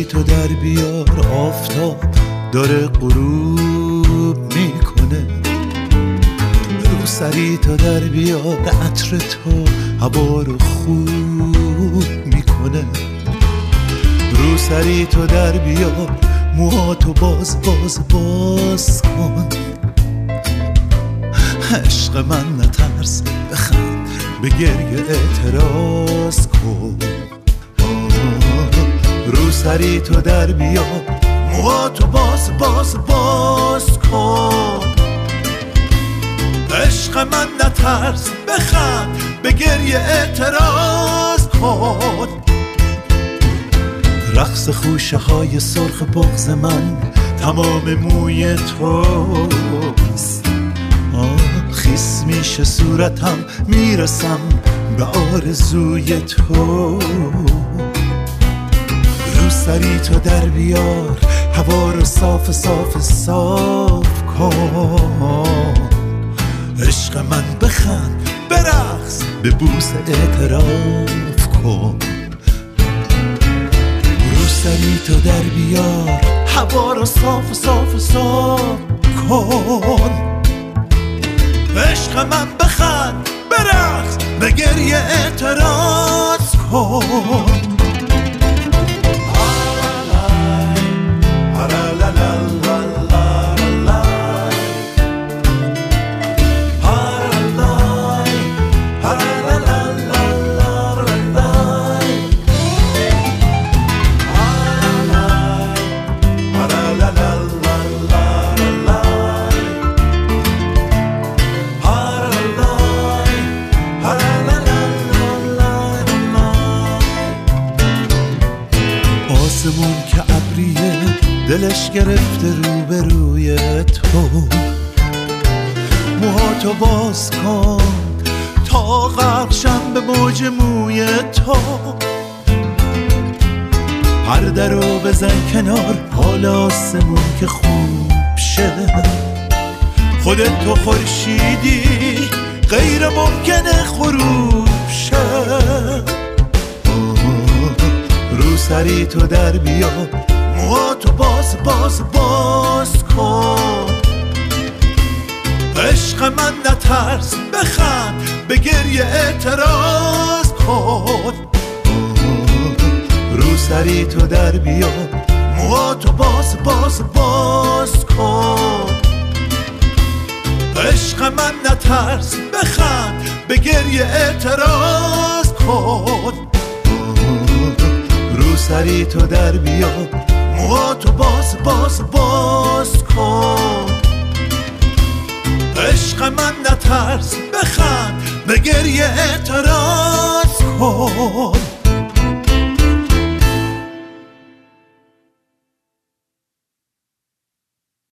تو در بیار، آفتاب داره غروب میکنه. رو سری تو در بیار، عطر تو هوا رو خوب میکنه. رو سری تو در بیار، موهاتو باز کن. عشق من نترس، بخند، به گریه اعتراض کن. رو سری تو در بیار، موهاتو باز کن. عشق من نترس، بخند، به گریه اعتراض کن. رقص خوشه های سرخ بغض من تمام موی توست. خیس میشه صورتم، میرسم به آرزوی تو. رو سری تو در بیار، هوا رو صاف کن. عشق من بخند، برقص، به بوس اعتراف کن. رو سری تو در بیار، هوا رو صاف کن. عشق من بخند، برقص، به گریه اعتراض کن. آسمون که ابریه، دلش گرفته روبروی تو. موهاتو باز کن تا غرقشم به موج موی تو. پرده رو بزن کنار، حال آسمون که خوب شه. خودت تو خورشیدی، غیر ممکنه غروب شه. رو سری تو در بیار، موهاتو باز کن. عشق من نترس، بخند، به گریه اعتراض کن. رو سری تو در بیار، موهاتو باز کن. عشق من نترس، بخند، به گریه اعتراض کن. رو سری تو در بیار، موهاتو باز کن. عشق من نترس، بخند، به گریه اعتراض کن.